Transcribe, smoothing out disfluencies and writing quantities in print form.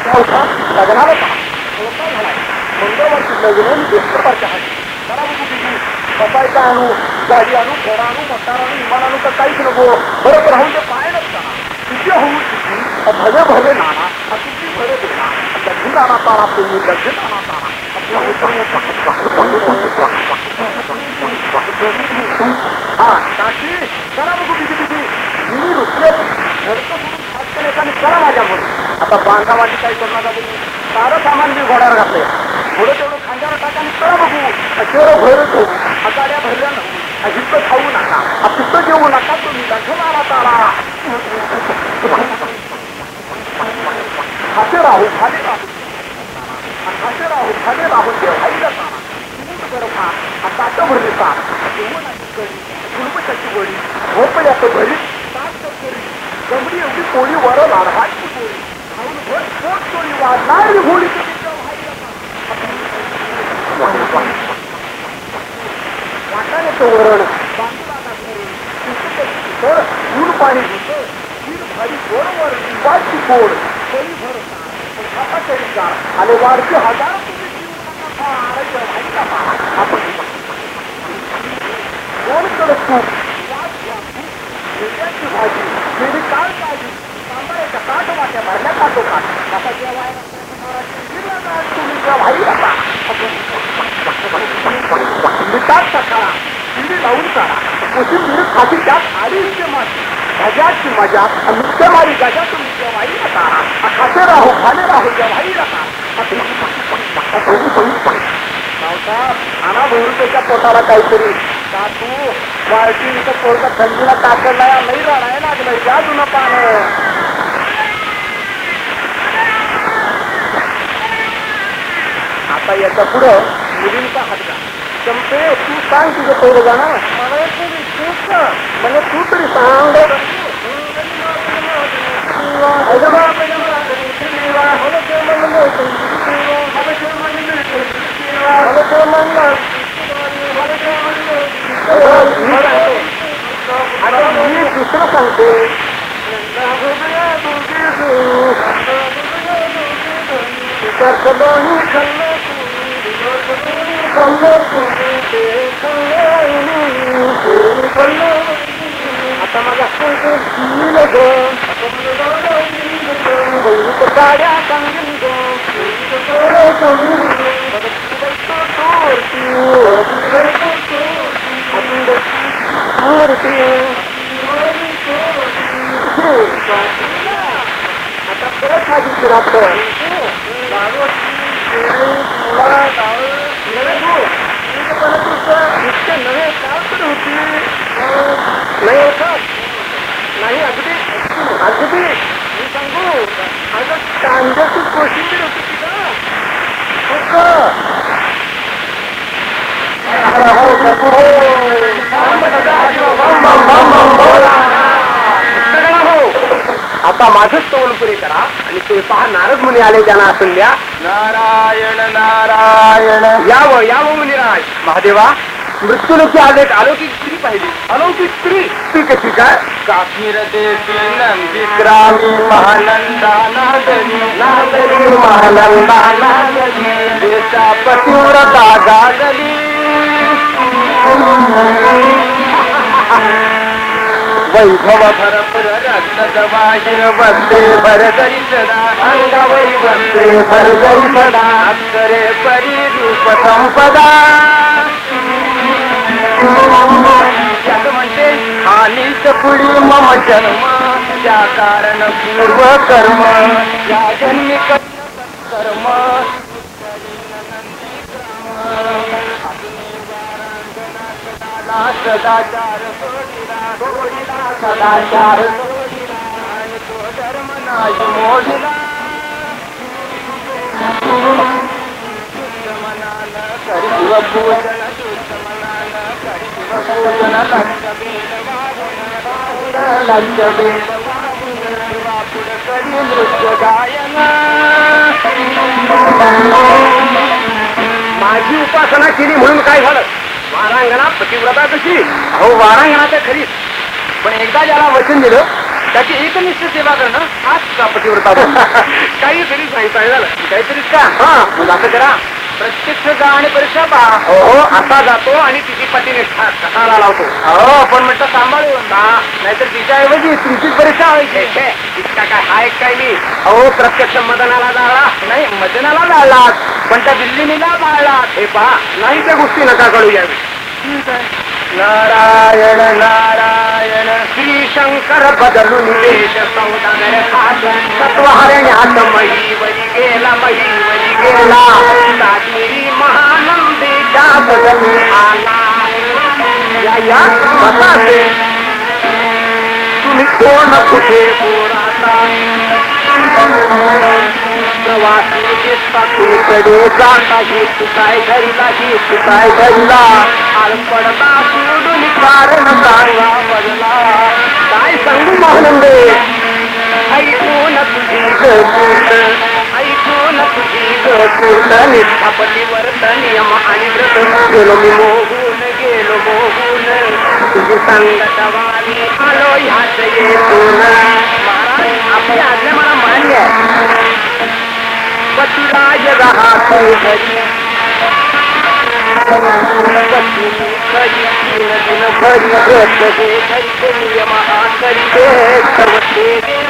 लग्नाला झालाय मंगळवारची लग्न बेस्तरवारच्या हाती जरा बघू तिची बसायचा आणू गाडी आणू घोडा आणू मोटार आणू विमान आणू तर काहीच नको बरं राहून ते पायनच जाणार तिची होऊ तिची भले भले नाना तुमची भले देणार दक्षिण आणा तारा तुम्ही दक्षिण आणा तारा हा काशी जरा बघू तिची तिची मी रुसले घरचं एकाने करा माझ्या म्हणून आता बांधावाची काही करू नका बघू सारं सामान मी घोड्यावर घातलंय थोडं तेवढं खांद्यावर टाका आणि करा बघू तेवढं भरत होऊ गाड्या भरल्या नको हिप्प खाऊ नका पित्त जेवू नका तुम्ही दक्षिण आणा तारा खाते राहू खाली राहू खाते राहू खाली राहू देव हाईला तारा करपा आता भरली तार गुणपशाची गोळी झोपल्याचं भरी जमडी एवढी पोळी वर लाडहाची पोळी खाऊन भर पोट चोरी वाढणारी होळी वाटाने तो वरण बांधूला ऊन पाणी घेतं वीर भारी गोडवर दिवाची गोड पोळी भर खाता तरी गार आणि वारचे हजार तुम्ही गोड कडक तूप भाजी गेली काळ काढली सांबाळ्याच्या काठ वाट्या भरल्या काटो काठ आता जेवायला तुम्ही भाई आता मिठात सकाळा शिडी लावून काढा कोशिंबीर खाती त्यात आडीचे माती गजाची मजा नुसते मारी गजा तुम्ही जेवाई आता खाते राहू खाले राहू जेवाई आता आणा बहुरुपेच्या पोटाला काहीतरी तू वाळटीचं पोरगा थंडीला टाकला नाही राहायला लागलं या जुनं पान आता याच्या पुढं मुलींचा हातगा चंपे तू सांग तुझं पहिलं गाणं मला म्हणजे तू तरी सांग मी दुसरं सांगते आता माझा गाड्या सांगेन आता परत माझी रात्र इतके नवे काळ होती नाही होतात नाही अगदी अगदी मी सांगू आता कांद्याची कोशिंबीर होती आता माझंच तोंड पुरे करा आणि ते पहा नारद मुनी आले त्यांना असून द्या नारायण नारायण यावं मुनिराज महादेवा मृत्यूलोकी आले अलौकिक स्त्री पाहिली अलौकिक स्त्री कशी काय काश्मीर देशी नंदीग्रामी महानंदा नागरी महानंदा नागरी देशा पतिव्रता गाजली वैभव भरपूर रत्नजवाहीर वस्ते भरदरी सदा अंगावरी वस्ते भरदरी सदा अक्षरे परी रूप संपदा म्हणते हानीच पुढी मम जन्म त्या कारण पूर्व कर्म या जन्मी कर्म सदाचार सदाचार तो धर्म नाही मोडला मनान करी पूजन मनान करी पूजन लक्ष भेद वापुड करी नृत्य गायन माझी उपासना केली म्हणून काय झालं वारांगणा पतिव्रता कशी अहो वारांगणा तर खरीच पण एकदा ज्याला वचन दिलं त्याची एकनिष्ठ सेवा करणं हाच का पतिव्रता काहीतरी सांगितलं झालं काहीतरीच का हा मग असं करा प्रत्यक्ष जा आणि परीक्षा पहा हो असा जातो आणि तिची पतिनिष्ठा कसाला लावतो हो पण म्हटलं सांभाळून नाहीतर तिच्याऐवजी तुमचीच परीक्षा व्हायची इतका काय हाय काय मी अहो प्रत्यक्ष मदनाला जाळला नाही मदनाला जाळला पण त्या दिल्लीनीला जाळला हे पहा नाही त्या गोष्टी नका कळू यावी नारायण नारायण श्री शंकर बदलून वेश सौदागर खात सत्वहरण्यात महीवरी गेला साधी महानंदीच्या बदलून आला या बसाचे तुम्ही कोण कुठे पोराचा प्रवासी दिसताकडे जाता ही तुकाय घरीला आळपडता सोडून कारण सांगा बदला काय सांगू महानंदे ऐकून तुझी गपूट निष्ठापती व्रत नियम आणि व्रत गेलो मोहून तुझी संगत वाली आलो ह्याच येतून महाराज आपली आज्ञा मला मान्य आहे पतिराज राहतो घरी नियम करी